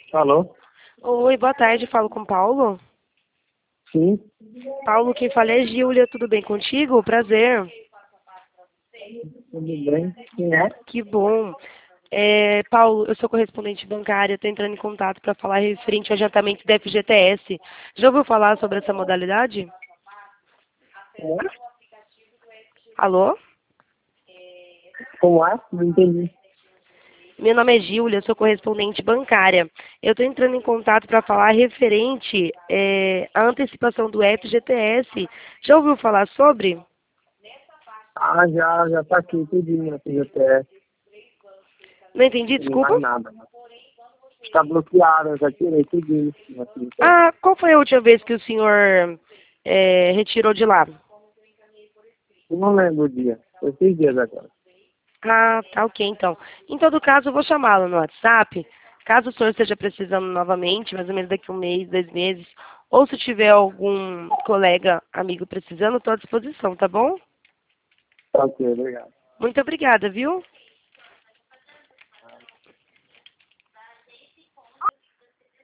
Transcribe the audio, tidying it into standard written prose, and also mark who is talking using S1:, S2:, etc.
S1: Alô?
S2: Oi, boa tarde, falo com o Paulo.
S1: Sim,
S2: Paulo, quem fala é Gíulia, tudo bem contigo? Prazer.
S1: tudo bem? Quem é?
S2: Que bom. Paulo, eu sou correspondente bancária, estou entrando em contato para falar referente ao adiantamento da FGTS. Já ouviu falar sobre essa modalidade?
S1: É?
S2: Alô?
S1: Como é? Não entendi.
S2: Meu nome é Gíulia, sou correspondente bancária. Eu estou entrando em contato para falar referente à antecipação do FGTS. Já ouviu falar sobre?
S1: Ah, já tá aqui, tudinho na FGTS.
S2: Não entendi,
S1: Não tem mais
S2: desculpa.
S1: nada. Está bloqueado, eu já tirei tudinho na FGTS.
S2: Ah, qual foi a última vez que o senhor retirou de lá?
S1: Eu não lembro o dia. Foi 6 dias agora.
S2: Ah, tá ok, então. Em todo caso, eu vou chamá-lo no WhatsApp. Caso o senhor esteja precisando novamente, mais ou menos daqui a 1 mês, 2 meses, ou se tiver algum colega, amigo precisando, estou à disposição, tá bom?
S1: Tá ok, obrigado.
S2: Muito obrigada, viu?